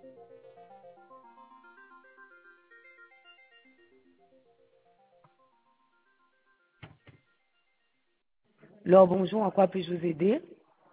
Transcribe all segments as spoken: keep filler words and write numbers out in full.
Alors, bonjour, en quoi puis-je vous aider?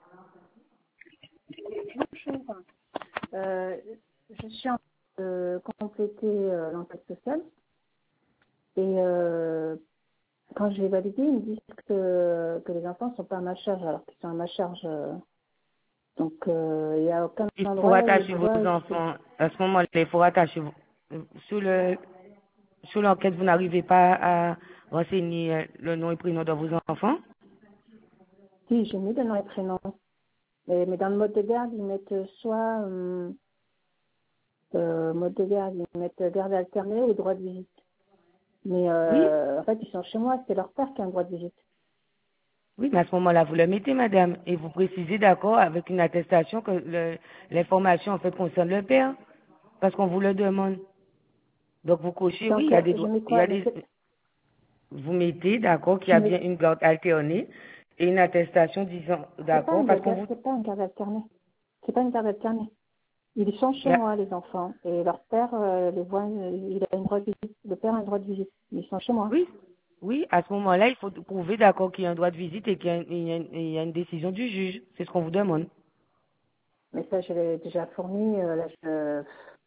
Bonjour. Euh, je suis en train de compléter euh, l'enquête sociale et euh, quand j'ai validé, ils me disent que, que les enfants ne sont pas à ma charge alors qu'ils sont à ma charge. euh. Donc euh, il n'y a aucun Il faut endroit où rattacher je vos vois. enfants. À ce moment-là, il faut rattacher vos... Sous le... Sous l'enquête, vous n'arrivez pas à renseigner euh, le nom et prénom de vos enfants? Si, j'ai mis le nom et prénom. Mais, mais dans le mode de garde, ils mettent soit euh, euh, mode de garde, ils mettent garde alternée ou droit de visite. Mais Oui? euh, en fait, ils sont chez moi, c'est leur père qui a un droit de visite. Oui, mais à ce moment-là, vous le mettez, madame, et vous précisez, d'accord, avec une attestation que le- l'information, en fait, concerne le père, parce qu'on vous le demande. Donc, vous cochez, oui, il Donc y a euh, des je droits, mets il y quoi? a Mais des, c'est- vous mettez, d'accord, qu'il y je a mets bien une garde alternée et une attestation disant, C'est pas d'accord, une parce qu'on garde, vous, c'est pas une garde alternée. C'est pas une garde alternée. Ils sont il chez y a- moi, les enfants. Et leur père, euh, les voit, euh, il a une droit de visite. Le père a un droit de visite. Ils sont chez moi. oui, oui, à ce moment-là, il faut prouver, d'accord, qu'il y a un droit de visite et qu'il y a, il y a une il y a une décision du juge. C'est ce qu'on vous demande. Mais ça, je l'ai déjà fourni. Euh, là, je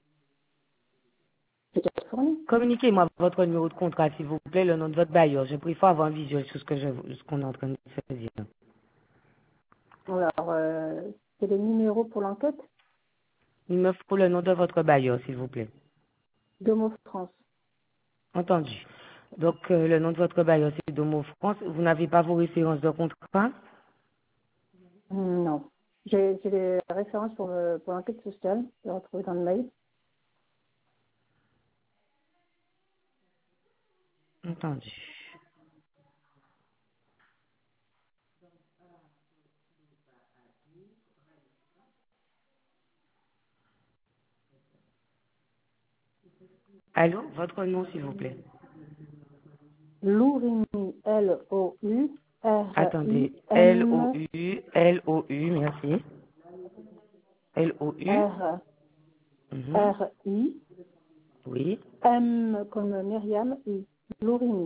j'ai déjà fourni. Communiquez-moi votre numéro de contrat, s'il vous plaît, le nom de votre bailleur. Je préfère avoir un visuel sur ce que je, ce qu'on est en train de se dire. Alors, euh, c'est les numéros pour l'enquête Il me faut le nom de votre bailleur, s'il vous plaît. d'Homo France. Entendu. Donc, euh, le nom de votre bailleur, c'est Domo France. Vous n'avez pas vos références de contrat? Hum, Non. J'ai j'ai les références pour, le- pour l'enquête sociale. Je l'ai retrouvé dans le mail. Entendu. Allô? Votre nom, s'il vous plaît. Lourini, L O U R I Attendez. M L-O-U, L-O-U, merci. L-O-U. R Mhm. R I Oui. M comme Myriam, I. Lourini.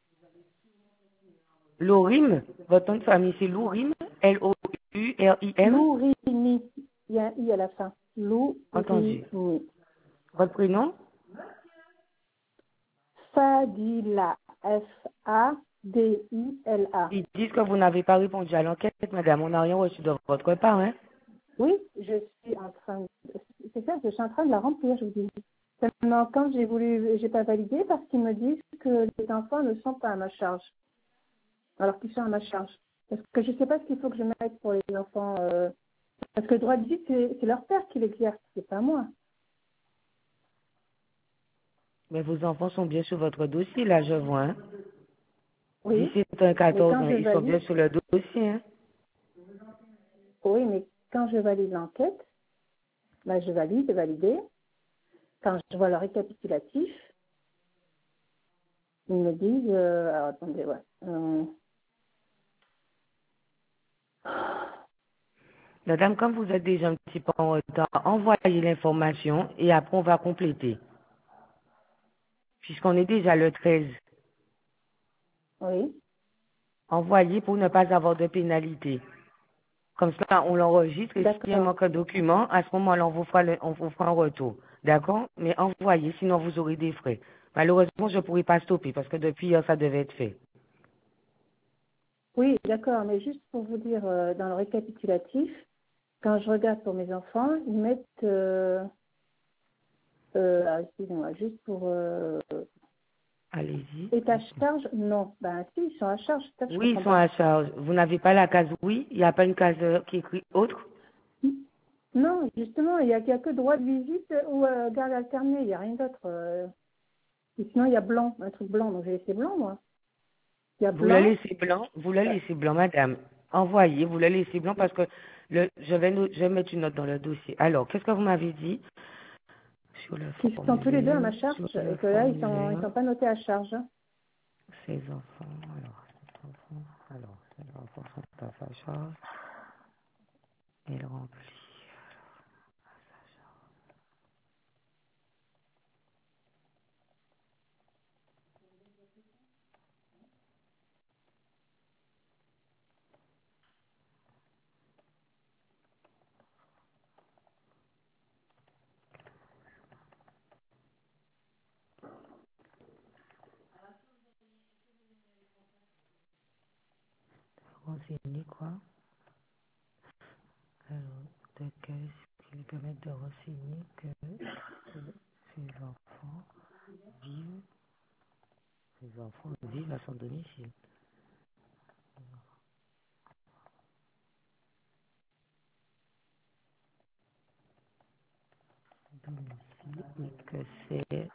Lorim. Votre nom de famille, c'est Lourim. L-O-U-R-I-M. Lourini. Il y a un I à la fin. Lourini. Entendu. Votre prénom? Fadila. F A D I L A. Ils disent que vous n'avez pas répondu à l'enquête, madame. On n'a rien reçu de votre part, hein? Oui, je suis en train de... C'est ça, je suis en train de la remplir, je vous dis. Seulement, quand j'ai voulu, j'ai pas validé parce qu'ils me disent que les enfants ne sont pas à ma charge. Alors qu'ils sont à ma charge. Parce que je sais pas ce qu'il faut que je mette pour les enfants. euh, Parce que le droit de vie, c'est c'est leur père qui l'exerce, c'est pas moi. Mais vos enfants sont bien sur votre dossier, là, je vois, hein? Oui, dix-sept ans, mais quatorze quand ans, je ils sont bien valide, sur le dossier, hein? oui, mais quand je valide l'enquête, ben je valide, valider. Quand je vois le récapitulatif, ils me disent, euh, alors attendez, ouais. euh, Madame, comme vous êtes déjà un petit peu en retard, envoyez l'information et après on va compléter. Puisqu'on est déjà le treize. oui, Envoyez pour ne pas avoir de pénalité. Comme ça, on l'enregistre et s'il y a un d'accord. manque de document, à ce moment-là, on vous fera, le- on vous fera un retour. D'accord? Mais envoyez, sinon vous aurez des frais. Malheureusement, je ne pourrai pas stopper parce que depuis hier, ça devait être fait. Oui, d'accord, mais juste pour vous dire, euh, dans le récapitulatif, quand je regarde pour mes enfants, ils mettent, euh, euh, ah, excusez-moi, juste pour, euh, Allez-y. est à charge, non. Ben si, ils sont à charge, c'est ça que je Oui, ils comprends sont pas. à charge. Vous n'avez pas la case oui? Il n'y a pas une case euh, qui écrit autre? Non, justement, il n'y a, il y a que droit de visite ou euh, garde alternée, il n'y a rien d'autre. euh. Et sinon, il y a blanc, un truc blanc, donc j'ai laissé blanc, moi. Il y a Vous le blanc, laissez blanc, vous le euh, laissez blanc, madame. Envoyez, vous le laissez blanc parce que le, je, vais no- je vais mettre une note dans le dossier. Alors, qu'est-ce que vous m'avez dit? Sur le qui sont tous les deux à formulaire, ma charge, sur et le que là, ils sont, ils formulaire, sont pas notés à charge. ces enfants, alors, ces enfants, alors, ces enfants sont à sa charge, il remplit. renseigner quoi? Alors, de qu'est-ce qui lui permet de renseigner que ses enfants vivent, ses enfants vivent à son domicile. Domicile et que c'est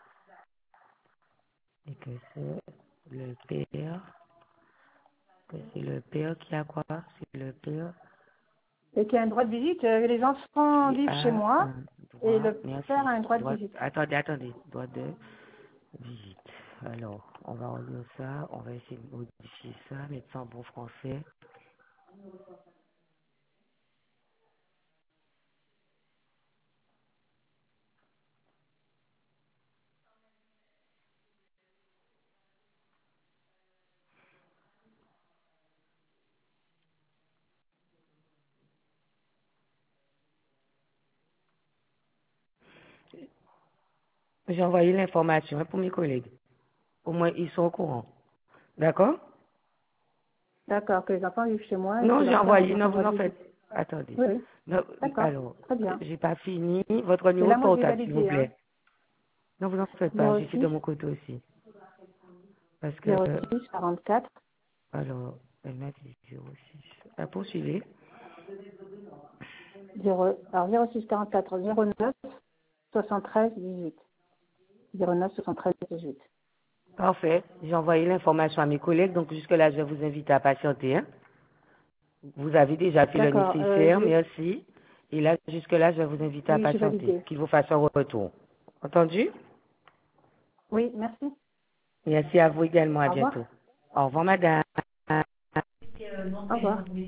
et que c'est le père, que c'est le père qui a quoi? C'est le père Et qui a un droit de visite. Euh, Les enfants qui vivent chez a moi un et droit, le père merci, a un droit de droit, visite. attendez, attendez, droit de visite. Alors, on va relire ça, on va essayer de modifier ça, mettre ça en bon français. J'ai envoyé l'information hein, pour mes collègues. Au moins, ils sont au courant. D'accord? D'accord, que les enfants vivent chez moi et Non, que j'ai leur père a envoyé, un non, vous droit de en visite. faites. Attendez. Oui, oui. Non, D'accord, alors, très bien. j'ai pas fini. Votre Et numéro là, de moi, je vais portable, s'il vous valider. Hein. plaît. Non, vous en faites pas. zéro J'ai fait de six, mon côté aussi. Parce que, zéro euh, six, quarante-quatre, alors, elle m'a dit zéro six. Ah, poursuivez. zéro, alors zéro six, quarante-quatre, zéro neuf, soixante-treize, dix-huit. zéro neuf, soixante-treize, dix-huit. Parfait. J'ai envoyé l'information à mes collègues, donc jusque-là, je vais vous inviter à patienter. Hein. Vous avez déjà fait le D'accord, euh, nécessaire, je vais... merci. Et là, jusque-là, je vais vous inviter à Oui, j'ai patienter, validé. qu'il vous fasse un retour. Entendu? Oui, merci. Merci à vous également. À Au revoir. bientôt. Au revoir, madame. Au revoir.